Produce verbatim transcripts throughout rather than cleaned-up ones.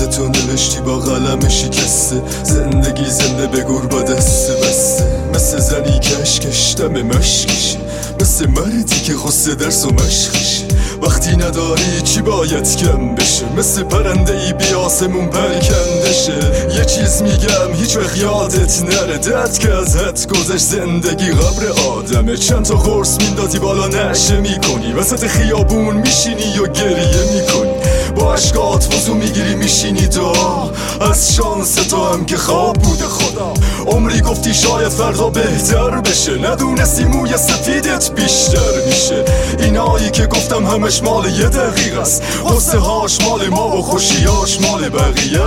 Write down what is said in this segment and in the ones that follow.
تو نوشتی با قلم شکسته، زندگی زنده بگور با دست بسته. مثل زنی که عشقش دم مشکشه، مثل مردی که غصه درس و مشقشه. وقتی نداری چی باید کم بشه، مثل پرنده ای بی آسمون پرکنده شه. یه چیز میگم هیچ وقت یادت نره، دت که از حد گذشت زندگی قبر آدمه. چند تا قرص میندازی بالا نشه میکنی، وسط خیابون میشینی و گریه میکنی. با عشقات وضو میگیری میشینی دعا از شانس تو هم که خواب بوده خدا. عمری گفتی شاید فردا بهتر بشه، ندونستی موی سفیدت بیشتر میشه. اینایی که گفتم همش مال یه دقیقه است، غصه هاش مال ما و خوشیاش مال بقیه.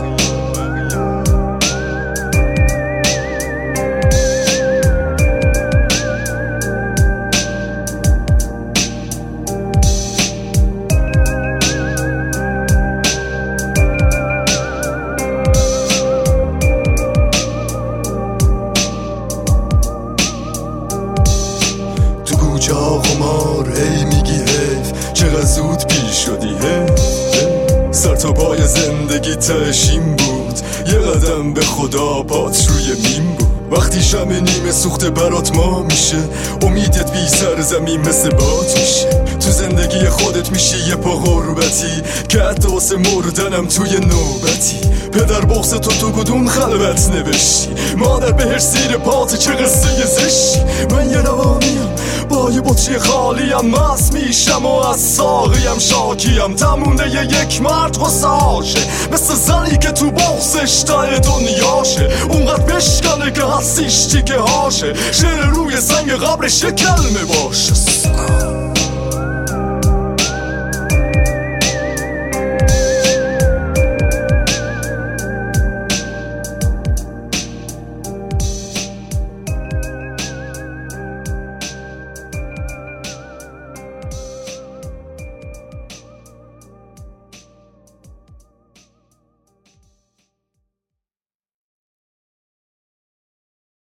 جا قمار هی میگی حیف، چقدر زود پیر شدی حیف. سر تا پای زندگی تشیم بود، یه قدم به خدا پات روی میم بود. وقتی شم نیمه سوخته برات ما میشه، امیدت بی سر زمین مثل باد میشه. تو زندگی خودت میشی یه پا غربتی، که حتی واسه مردنم توی نوبتی. پدر بغض تو تو کدوم خلوت نوشتی، مادر به هر سیر پات چه قصه زشتی. من یه روانیم با یه بطری خالیم، مست میشم و از ساقیم شاکیم. تمونده یه یک مرد غصه هاشه، مثل زنی که تو بغضش تای دنیاشه. اونقدر بشکنه که هستیش تیکه هاشه، شعر روی سنگ قبرش یه کلمه باشه.